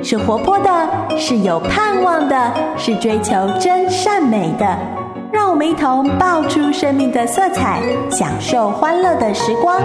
是活泼的，是有盼望的，是追求真善美的。让我们一同爆出生命的色彩，享受欢乐的时光。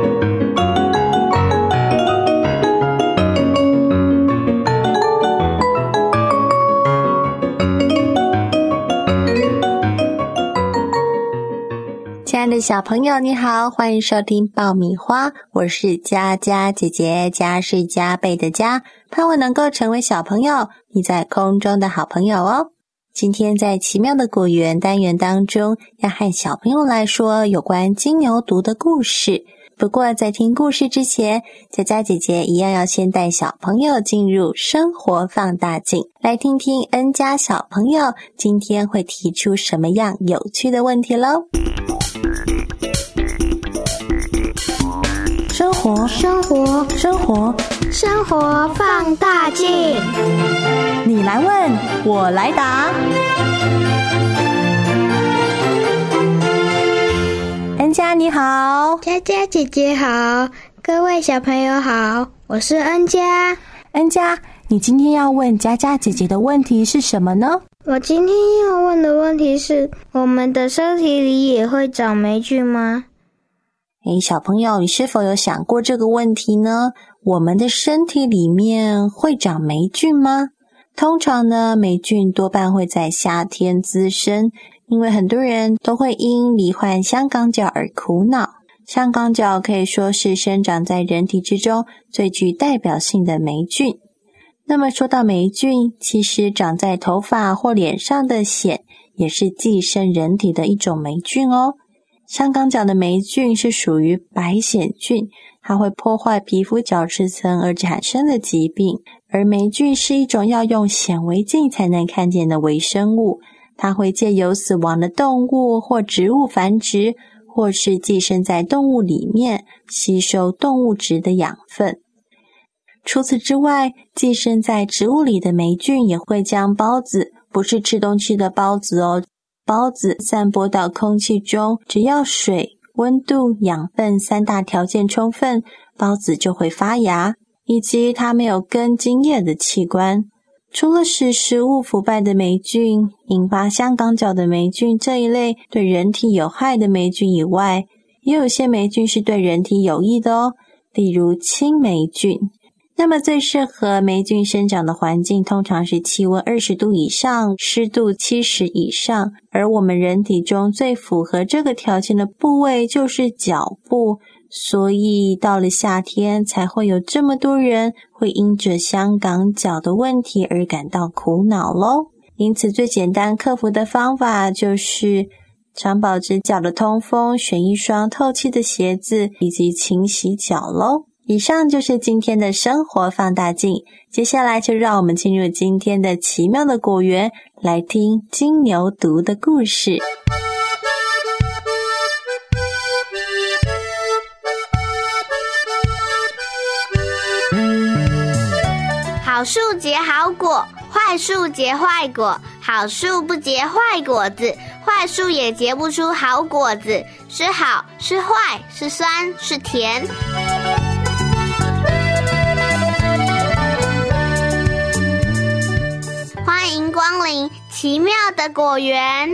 亲爱的小朋友你好，欢迎收听爆米花，我是佳佳姐姐，家是加倍的家，盼望能够成为小朋友你在空中的好朋友哦。今天在奇妙的果园单元当中，要和小朋友来说有关金牛犊的故事。不过在听故事之前，佳佳姐姐一样要先带小朋友进入生活放大镜，来听听恩家小朋友今天会提出什么样有趣的问题咯。生活放大镜，你来问我来答。恩佳你好。 佳佳姐姐好，各位小朋友好，我是恩佳。 恩佳，你今天要问佳佳姐姐的问题是什么呢？ 我今天要问的问题是，我们的身体里也会长霉菌吗？ 小朋友，你是否有想过这个问题呢？我们的身体里面会长霉菌吗？通常呢，霉菌多半会在夏天滋生，因为很多人都会因罹患香港脚而苦恼。香港脚可以说是生长在人体之中最具代表性的霉菌。那么说到霉菌，其实长在头发或脸上的癣也是寄生人体的一种霉菌哦。香港脚的霉菌是属于白癣菌，它会破坏皮肤角质层而产生的疾病。而霉菌是一种要用显微镜才能看见的微生物，它会借由死亡的动物或植物繁殖，或是寄生在动物里面，吸收动物质的养分。除此之外，寄生在植物里的霉菌也会将孢子，不是吃东西的孢子哦，孢子散播到空气中，只要水、温度、养分三大条件充分，孢子就会发芽，以及它没有根茎叶的器官。除了使食物腐败的霉菌，引发香港脚的霉菌这一类对人体有害的霉菌以外，也有些霉菌是对人体有益的哦，例如青霉菌。那么最适合霉菌生长的环境通常是气温20度以上，湿度70以上，而我们人体中最符合这个条件的部位就是脚部，所以到了夏天才会有这么多人会因着香港脚的问题而感到苦恼咯。因此最简单克服的方法就是常保持脚的通风，选一双透气的鞋子，以及勤洗脚咯。以上就是今天的生活放大镜，接下来就让我们进入今天的奇妙的果园，来听金牛犊的故事。 好树结好果，坏树结坏果，好树不结坏果子，坏树也结不出好果子，是好是坏，是酸是甜。欢迎光临奇妙的果园。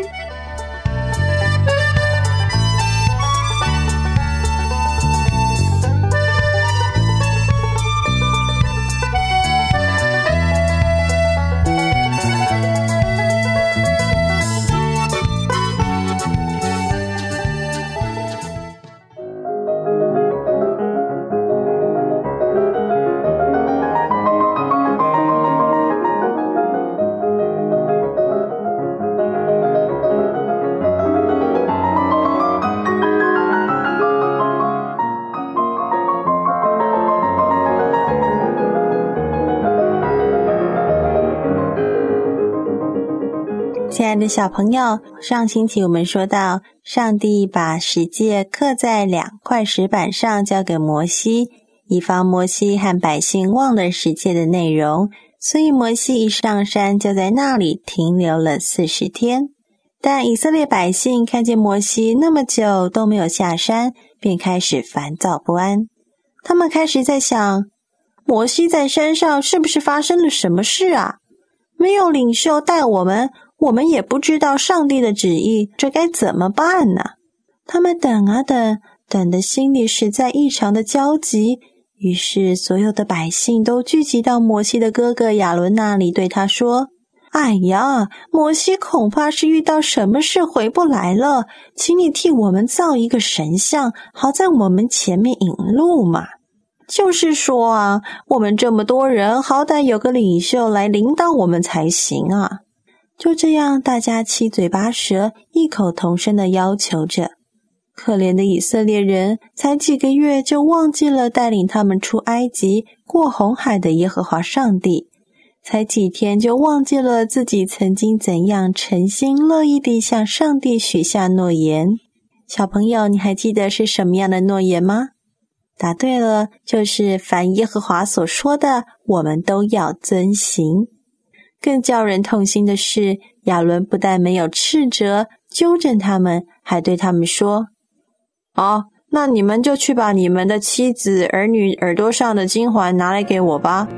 亲爱的小朋友，上星期我们说到，上帝把十诫刻在2块石板上，交给摩西，以防摩西和百姓忘了十诫的内容，所以摩西一上山就在那里停留了40天。但以色列百姓看见摩西那么久都没有下山，便开始烦躁不安。他们开始在想， 摩西在山上是不是发生了什么事啊？没有领袖带我们也不知道上帝的旨意，这该怎么办呢？他们等啊等，等得心里实在异常的焦急。于是所有的百姓都聚集到摩西的哥哥亚伦那里，对他说：哎呀，摩西恐怕是遇到什么事回不来了，请你替我们造一个神像，好在我们前面引路嘛。就是说啊，我们这么多人，好歹有个领袖来领导我们才行啊。就这样，大家七嘴八舌，异口同声地要求着。可怜的以色列人，才几个月就忘记了带领他们出埃及、过红海的耶和华上帝，才几天就忘记了自己曾经怎样诚心乐意地向上帝许下诺言。小朋友，你还记得是什么样的诺言吗？答对了，就是凡耶和华所说的，我们都要遵行。更叫人痛心的是，亚伦不但没有斥责、纠正他们，还对他们说：那你们就去把你们的妻子、儿女耳朵上的金环拿来给我吧。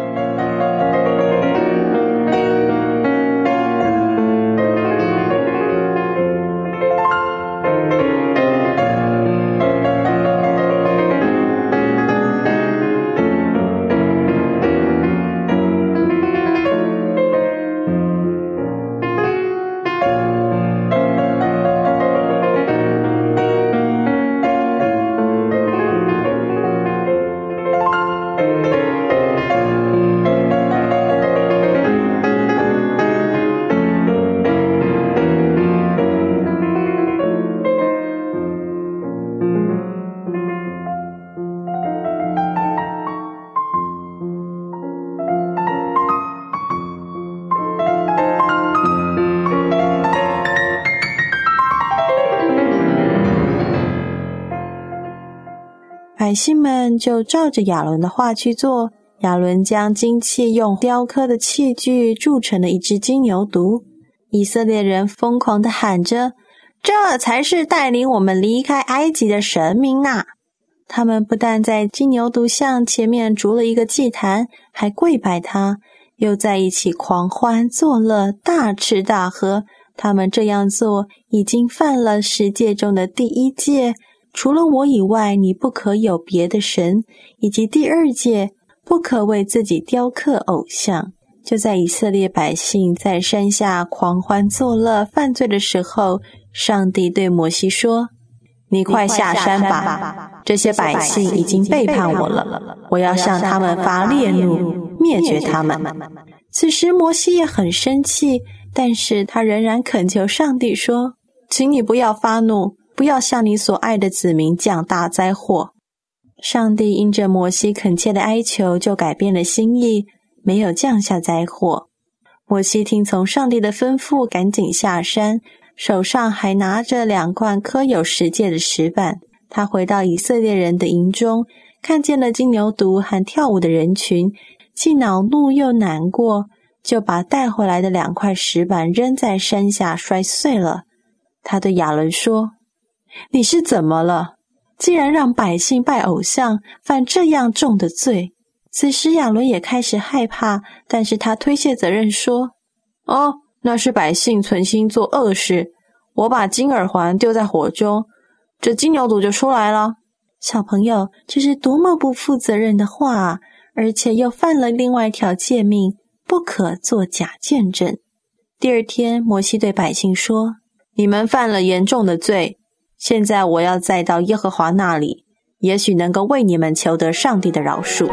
百姓们就照着亚伦的话去做。亚伦将金器用雕刻的器具铸成了一只金牛犊。以色列人疯狂地喊着：这才是带领我们离开埃及的神明呐！他们不但在金牛犊像前面筑了一个祭坛，还跪拜他，又在一起狂欢作乐，大吃大喝。他们这样做已经犯了10诫中的第1诫，除了我以外，你不可有别的神，以及第2诫，不可为自己雕刻偶像。就在以色列百姓在山下狂欢作乐犯罪的时候，上帝对摩西说：你快下山吧，这些百姓已经背叛我了，我要向他们发烈怒，灭绝他们。此时摩西也很生气，但是他仍然恳求上帝说：请你不要发怒，不要向你所爱的子民降大灾祸。上帝因着摩西恳切的哀求，就改变了心意，没有降下灾祸。摩西听从上帝的吩咐，赶紧下山，手上还拿着2块刻有10诫的石板。他回到以色列人的营中，看见了金牛犊和跳舞的人群，既恼怒又难过，就把带回来的2块石板扔在山下摔碎了。他对亚伦说：你是怎么了？既然让百姓拜偶像，犯这样重的罪。此时亚伦也开始害怕，但是他推卸责任说：那是百姓存心做恶事，我把金耳环丢在火中，这金牛犊就出来了。小朋友，这是多么不负责任的话啊！而且又犯了另外一条诫命，不可作假见证。第2天，摩西对百姓说：你们犯了严重的罪，现在我要再到耶和华那里，也许能够为你们求得上帝的饶恕。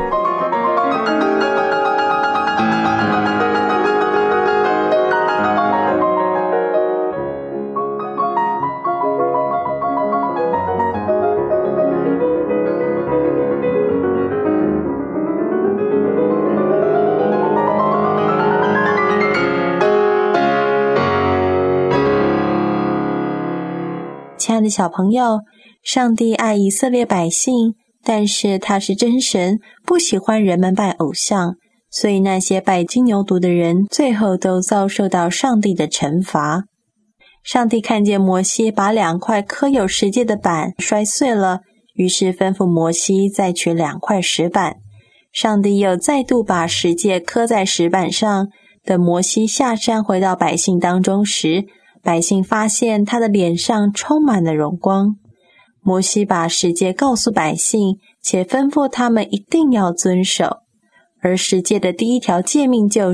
亲爱的小朋友，上帝爱以色列百姓，但是他是真神，不喜欢人们拜偶像，所以那些拜金牛犊的人最后都遭受到上帝的惩罚。上帝看见摩西把2块刻有10诫的板摔碎了，于是吩咐摩西再取2块石板。 上帝又再度把十诫刻在石板上，等摩西下山回到百姓当中时，百姓发现他的脸上充满了荣光。摩西把十诫告诉百姓，且吩咐他们一定要遵守。而十诫的第一条诫命就是：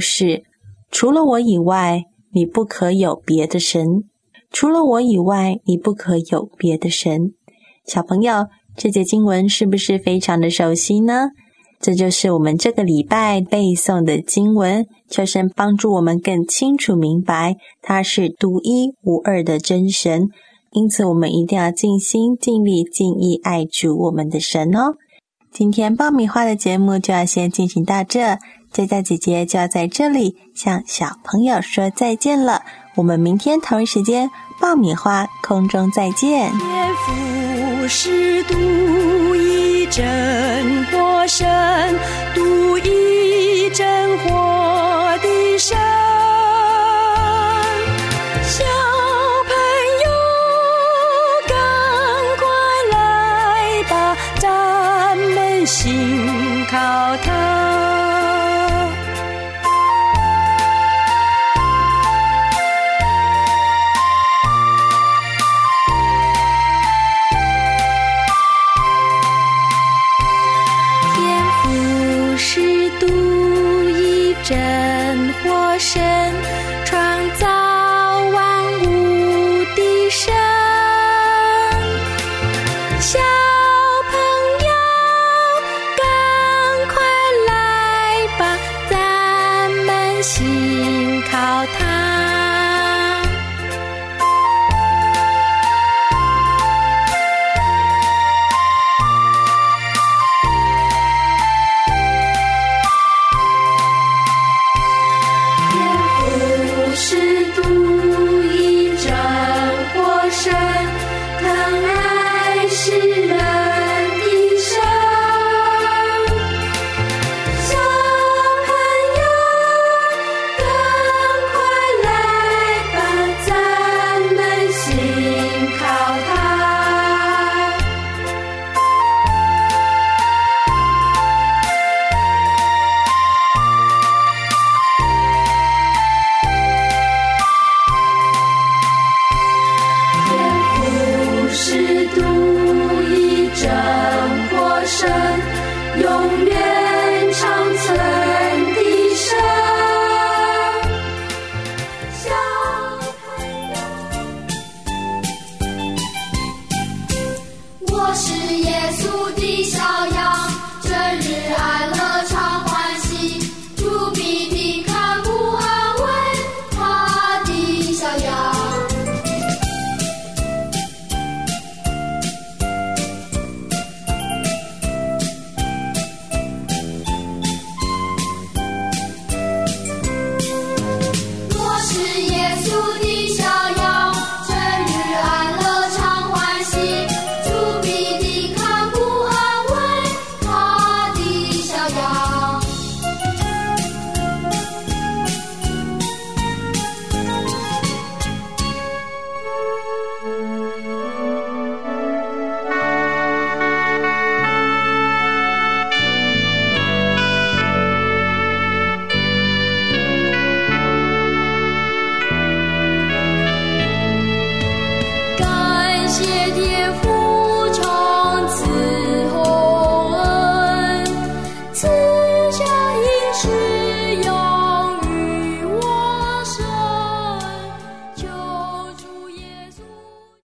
除了我以外，你不可有别的神。除了我以外，你不可有别的神。小朋友，这节经文是不是非常的熟悉呢？这就是我们这个礼拜背诵的经文，求神帮助我们更清楚明白他是独一无二的真神，因此我们一定要尽心尽力尽意爱主我们的神哦。今天爆米花的节目就要先进行到这，佳佳姐姐就要在这里向小朋友说再见了，我们明天同一时间爆米花空中再见。 天父是独一真活神，独一真活的神。小朋友赶快来吧，咱们信靠他。真活神，创造万物的神。小朋友赶快来吧，咱们信